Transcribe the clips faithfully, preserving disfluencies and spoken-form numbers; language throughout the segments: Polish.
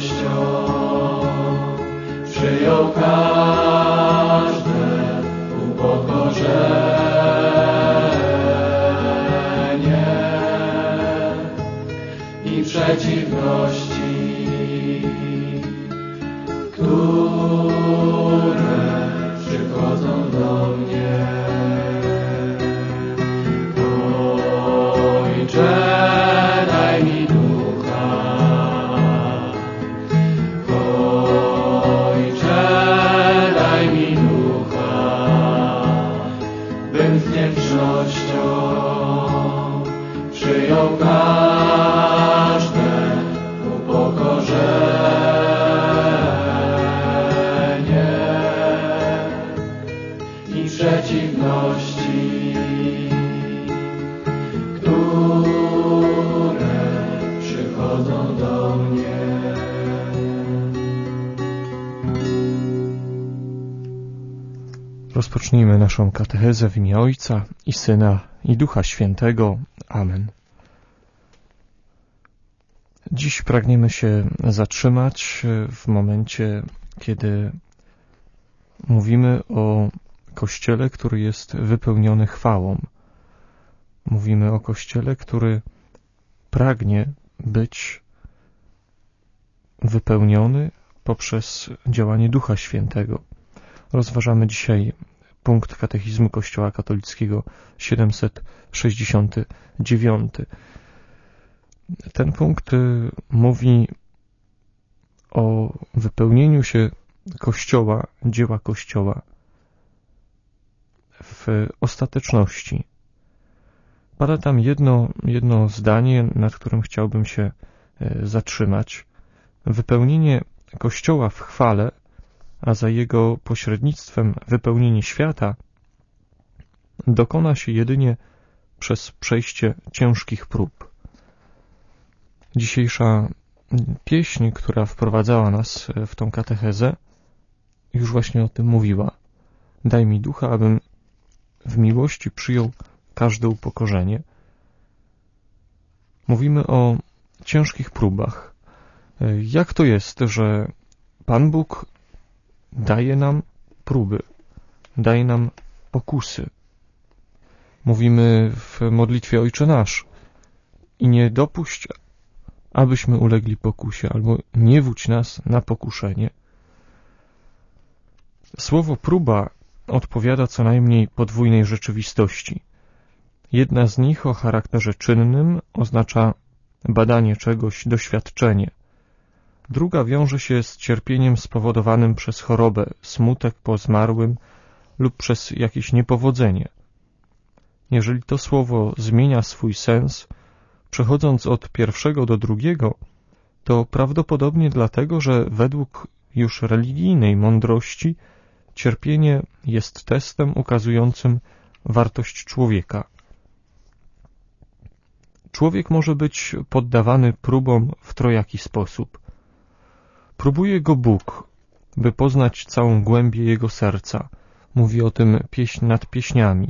wdzięcznością przyjął każde upokorzenie i przeciwności, które przychodzą do mnie. Ojcze, daj mi ducha. Ojcze, daj mi ducha, bym z wdzięcznością przyjął każde upokorzenie i przeciwności, które przychodzą do mnie. Rozpocznijmy naszą katechezę w imię Ojca i Syna i Ducha Świętego. Amen. Dziś pragniemy się zatrzymać w momencie, kiedy mówimy o Kościele, który jest wypełniony chwałą. Mówimy o Kościele, który pragnie być wypełniony poprzez działanie Ducha Świętego. Rozważamy dzisiaj punkt Katechizmu Kościoła Katolickiego siedemset sześćdziesiąty dziewiąty. Ten punkt mówi o wypełnieniu się Kościoła, dzieła Kościoła w ostateczności. Pada tam jedno, jedno zdanie, nad którym chciałbym się zatrzymać. Wypełnienie Kościoła w chwale, a za jego pośrednictwem wypełnienie świata, dokona się jedynie przez przejście ciężkich prób. Dzisiejsza pieśń, która wprowadzała nas w tą katechezę, już właśnie o tym mówiła. Daj mi ducha, abym w miłości przyjął każde upokorzenie. Mówimy o ciężkich próbach. Jak to jest, że Pan Bóg daje nam próby, daje nam pokusy? Mówimy w modlitwie Ojcze Nasz: i nie dopuść, abyśmy ulegli pokusie, albo nie wódź nas na pokuszenie. Słowo próba odpowiada co najmniej podwójnej rzeczywistości. Jedna z nich o charakterze czynnym oznacza badanie czegoś, doświadczenie. Druga wiąże się z cierpieniem spowodowanym przez chorobę, smutek po zmarłym lub przez jakieś niepowodzenie. Jeżeli to słowo zmienia swój sens, przechodząc od pierwszego do drugiego, to prawdopodobnie dlatego, że według już religijnej mądrości cierpienie jest testem ukazującym wartość człowieka. Człowiek może być poddawany próbom w trojaki sposób. Próbuje go Bóg, by poznać całą głębię jego serca. Mówi o tym pieśń nad pieśniami.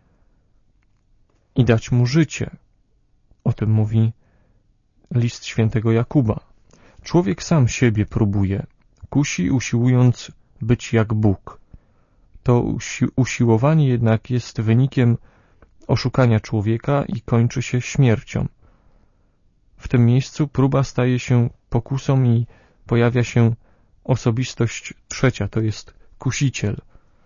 I dać mu życie. O tym mówi list świętego Jakuba. Człowiek sam siebie próbuje, kusi, usiłując być jak Bóg. To usi- usiłowanie jednak jest wynikiem oszukania człowieka i kończy się śmiercią. W tym miejscu próba staje się pokusą i pojawia się osobistość trzecia, to jest kusiciel.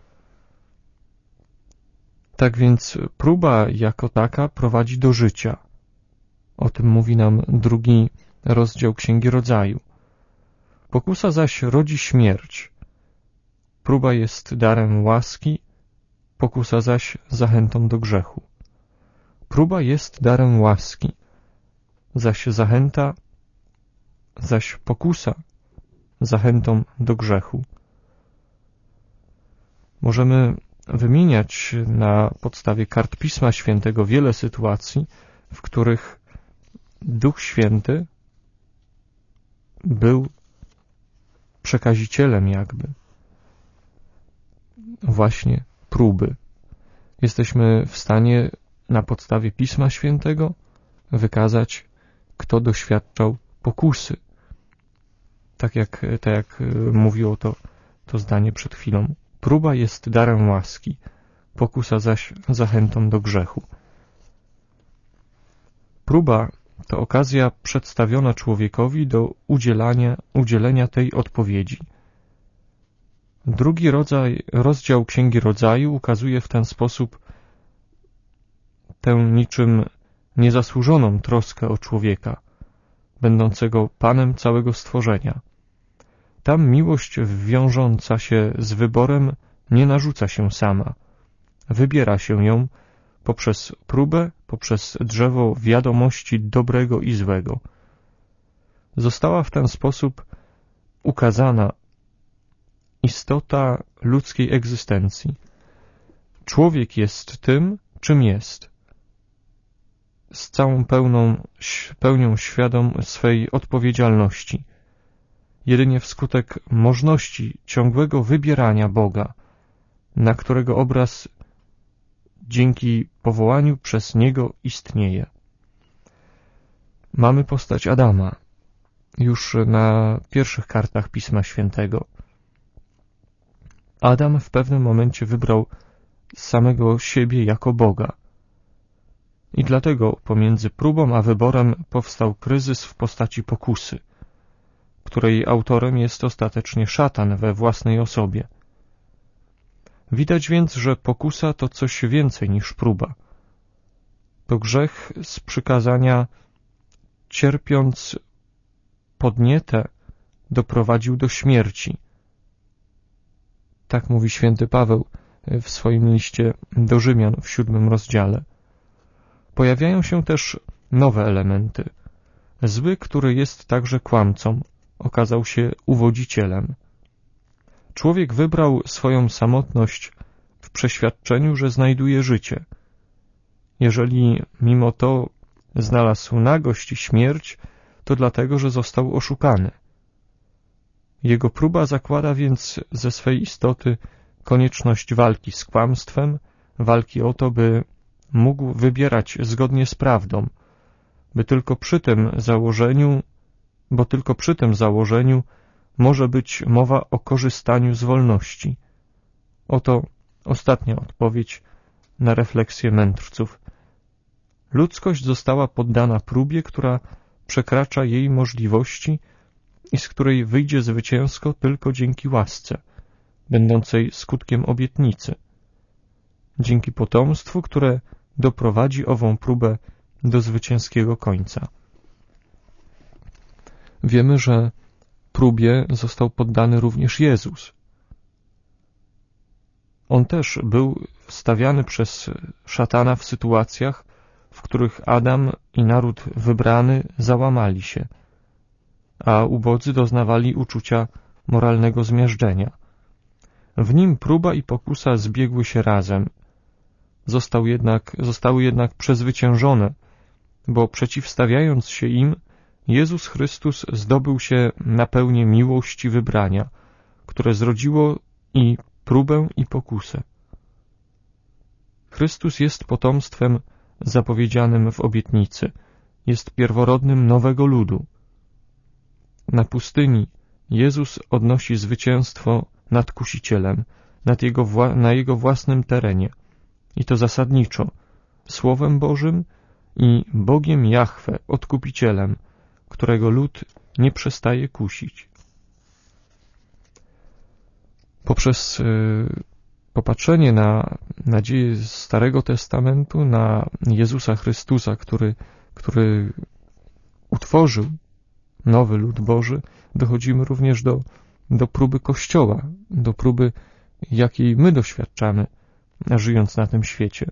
Tak więc próba jako taka prowadzi do życia. O tym mówi nam drugi rozdział Księgi Rodzaju. Pokusa zaś rodzi śmierć. Próba jest darem łaski, pokusa zaś zachętą do grzechu. Próba jest darem łaski, zaś zachęta, zaś pokusa zachętą do grzechu. Możemy wymieniać na podstawie kart Pisma Świętego wiele sytuacji, w których Duch Święty był przekazicielem jakby właśnie próby. Jesteśmy w stanie na podstawie Pisma Świętego wykazać, kto doświadczał pokusy. Tak jak, tak jak mówiło to, to zdanie przed chwilą. Próba jest darem łaski, pokusa zaś zachętą do grzechu. Próba to okazja przedstawiona człowiekowi do udzielania, udzielenia tej odpowiedzi. Drugi rodzaj, rozdział Księgi Rodzaju ukazuje w ten sposób tę niczym niezasłużoną troskę o człowieka, będącego Panem całego stworzenia. Tam miłość wiążąca się z wyborem nie narzuca się sama. Wybiera się ją poprzez próbę, poprzez drzewo wiadomości dobrego i złego. Została w ten sposób ukazana istota ludzkiej egzystencji. Człowiek jest tym, czym jest. Z całą pełną, pełnią świadom swej odpowiedzialności. Jedynie wskutek możliwości ciągłego wybierania Boga, na którego obraz dzięki powołaniu przez Niego istnieje. Mamy postać Adama, już na pierwszych kartach Pisma Świętego. Adam w pewnym momencie wybrał samego siebie jako Boga. I dlatego pomiędzy próbą a wyborem powstał kryzys w postaci pokusy, której autorem jest ostatecznie szatan we własnej osobie. Widać więc, że pokusa to coś więcej niż próba. To grzech z przykazania, cierpiąc podnietę, doprowadził do śmierci. Tak mówi święty Paweł w swoim liście do Rzymian w siódmym rozdziale. Pojawiają się też nowe elementy. Zły, który jest także kłamcą, okazał się uwodzicielem. Człowiek wybrał swoją samotność w przeświadczeniu, że znajduje życie. Jeżeli mimo to znalazł nagość i śmierć, to dlatego, że został oszukany. Jego próba zakłada więc ze swej istoty konieczność walki z kłamstwem, walki o to, by mógł wybierać zgodnie z prawdą, by tylko przy tym założeniu, bo tylko przy tym założeniu może być mowa o korzystaniu z wolności. Oto ostatnia odpowiedź na refleksję mędrców. Ludzkość została poddana próbie, która przekracza jej możliwości i z której wyjdzie zwycięsko tylko dzięki łasce, będącej skutkiem obietnicy, dzięki potomstwu, które doprowadzi ową próbę do zwycięskiego końca. Wiemy, że próbie został poddany również Jezus. On też był stawiany przez szatana w sytuacjach, w których Adam i naród wybrany załamali się, a ubodzy doznawali uczucia moralnego zmiażdżenia. W nim próba i pokusa zbiegły się razem. Został jednak, zostały jednak przezwyciężone, bo przeciwstawiając się im, Jezus Chrystus zdobył się na pełnię miłości wybrania, które zrodziło i próbę i pokusę. Chrystus jest potomstwem zapowiedzianym w obietnicy, jest pierworodnym nowego ludu. Na pustyni Jezus odnosi zwycięstwo nad kusicielem, nad jego wła- na jego własnym terenie, i to zasadniczo, Słowem Bożym i Bogiem Jahwe, Odkupicielem, którego lud nie przestaje kusić. Poprzez y, popatrzenie na nadzieję Starego Testamentu, na Jezusa Chrystusa, który, który utworzył nowy lud Boży, dochodzimy również do, do próby Kościoła, do próby, jakiej my doświadczamy, żyjąc na tym świecie.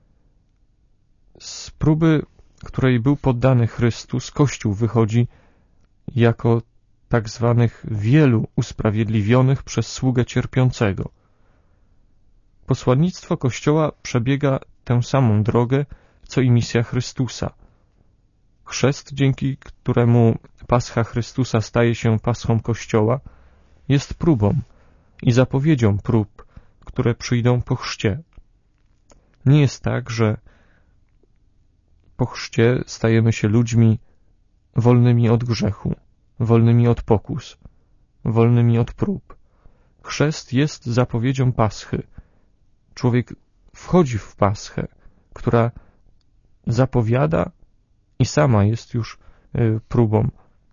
Z próby, której był poddany Chrystus, Kościół wychodzi jako tak zwanych wielu usprawiedliwionych przez sługę cierpiącego. Posłannictwo Kościoła przebiega tę samą drogę, co i misja Chrystusa. Chrzest, dzięki któremu Pascha Chrystusa staje się paschą Kościoła, jest próbą i zapowiedzią prób, które przyjdą po chrzcie. Nie jest tak, że po chrzcie stajemy się ludźmi wolnymi od grzechu, wolnymi od pokus, wolnymi od prób. Chrzest jest zapowiedzią Paschy. Człowiek wchodzi w Paschę, która zapowiada i sama jest już y, próbą.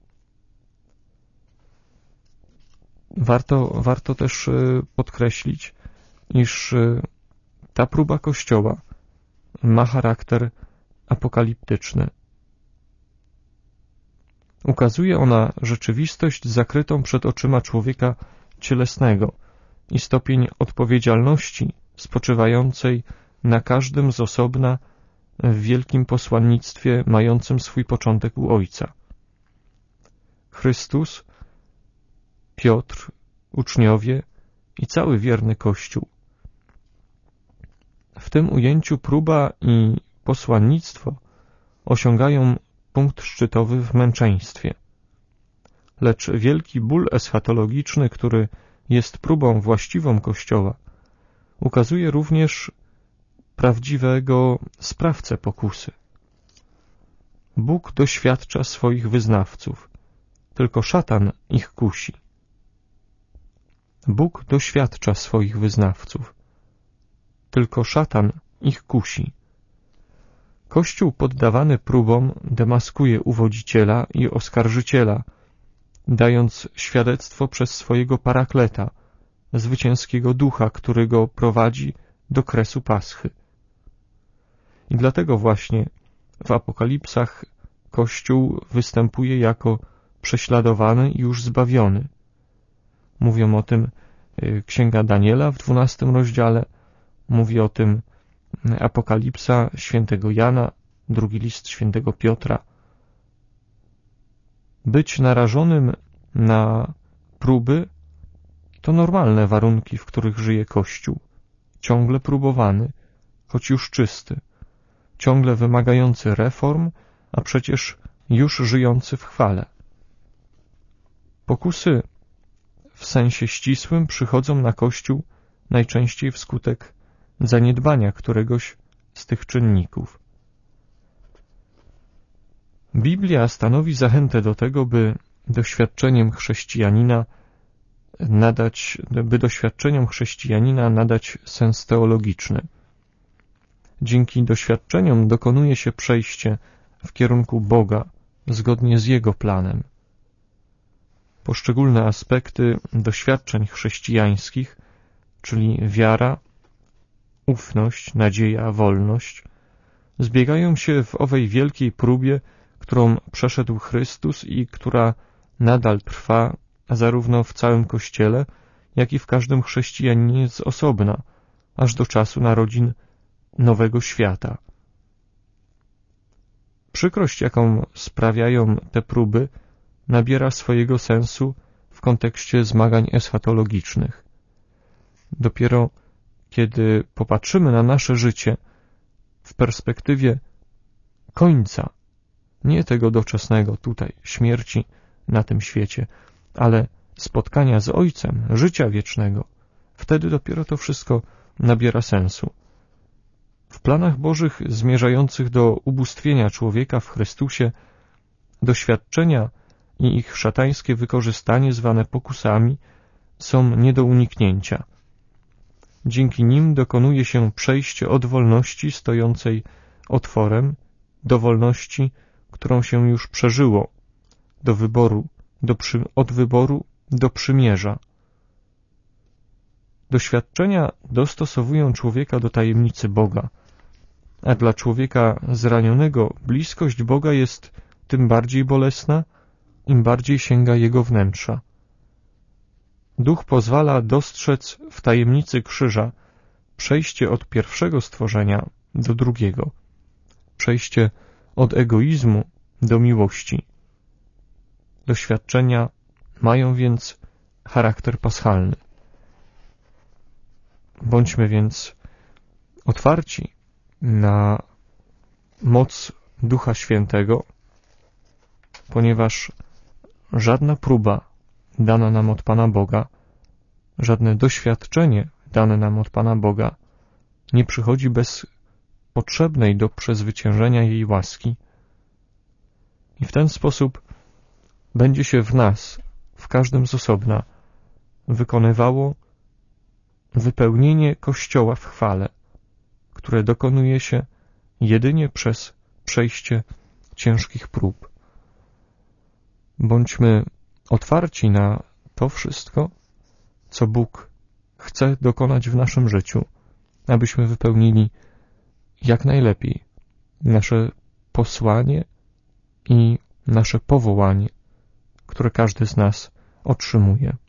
Warto, warto też y, podkreślić, iż y, ta próba Kościoła ma charakter apokaliptyczny. Ukazuje ona rzeczywistość zakrytą przed oczyma człowieka cielesnego i stopień odpowiedzialności spoczywającej na każdym z osobna w wielkim posłannictwie mającym swój początek u Ojca. Chrystus, Piotr, uczniowie i cały wierny Kościół. W tym ujęciu próba i posłannictwo osiągają punkt szczytowy w męczeństwie. Lecz wielki ból eschatologiczny, który jest próbą właściwą Kościoła, ukazuje również prawdziwego sprawcę pokusy. Bóg doświadcza swoich wyznawców, tylko szatan ich kusi. Bóg doświadcza swoich wyznawców, tylko szatan ich kusi. Kościół poddawany próbom demaskuje uwodziciela i oskarżyciela, dając świadectwo przez swojego parakleta, zwycięskiego ducha, który go prowadzi do kresu Paschy. I dlatego właśnie w apokalipsach Kościół występuje jako prześladowany i już zbawiony. Mówią o tym Księga Daniela w dwunastym rozdziale, mówi o tym Apokalipsa świętego Jana, drugi list świętego Piotra. Być narażonym na próby to normalne warunki, w których żyje Kościół, ciągle próbowany, choć już czysty, ciągle wymagający reform, a przecież już żyjący w chwale. Pokusy w sensie ścisłym przychodzą na Kościół najczęściej wskutek zaniedbania któregoś z tych czynników. Biblia stanowi zachętę do tego, by doświadczeniem chrześcijanina nadać, by doświadczeniom chrześcijanina nadać sens teologiczny. Dzięki doświadczeniom dokonuje się przejście w kierunku Boga zgodnie z Jego planem. Poszczególne aspekty doświadczeń chrześcijańskich, czyli wiara, ufność, nadzieja, wolność, zbiegają się w owej wielkiej próbie, którą przeszedł Chrystus i która nadal trwa zarówno w całym Kościele, jak i w każdym chrześcijaninie z osobna, aż do czasu narodzin nowego świata. Przykrość, jaką sprawiają te próby, nabiera swojego sensu w kontekście zmagań eschatologicznych. Dopiero kiedy popatrzymy na nasze życie w perspektywie końca, nie tego doczesnego tutaj, śmierci na tym świecie, ale spotkania z Ojcem, życia wiecznego, wtedy dopiero to wszystko nabiera sensu. W planach Bożych zmierzających do ubóstwienia człowieka w Chrystusie, doświadczenia i ich szatańskie wykorzystanie zwane pokusami są nie do uniknięcia. Dzięki nim dokonuje się przejście od wolności stojącej otworem do wolności, którą się już przeżyło, do wyboru, do przy, od wyboru do przymierza. Doświadczenia dostosowują człowieka do tajemnicy Boga, a dla człowieka zranionego bliskość Boga jest tym bardziej bolesna, im bardziej sięga jego wnętrza. Duch pozwala dostrzec w tajemnicy krzyża przejście od pierwszego stworzenia do drugiego, przejście od egoizmu do miłości. Doświadczenia mają więc charakter paschalny. Bądźmy więc otwarci na moc Ducha Świętego, ponieważ żadna próba dana nam od Pana Boga, żadne doświadczenie dane nam od Pana Boga nie przychodzi bez potrzebnej do przezwyciężenia jej łaski. I w ten sposób będzie się w nas w każdym z osobna wykonywało wypełnienie Kościoła w chwale, które dokonuje się jedynie przez przejście ciężkich prób. Bądźmy otwarci na to wszystko, co Bóg chce dokonać w naszym życiu, abyśmy wypełnili jak najlepiej nasze posłanie i nasze powołanie, które każdy z nas otrzymuje.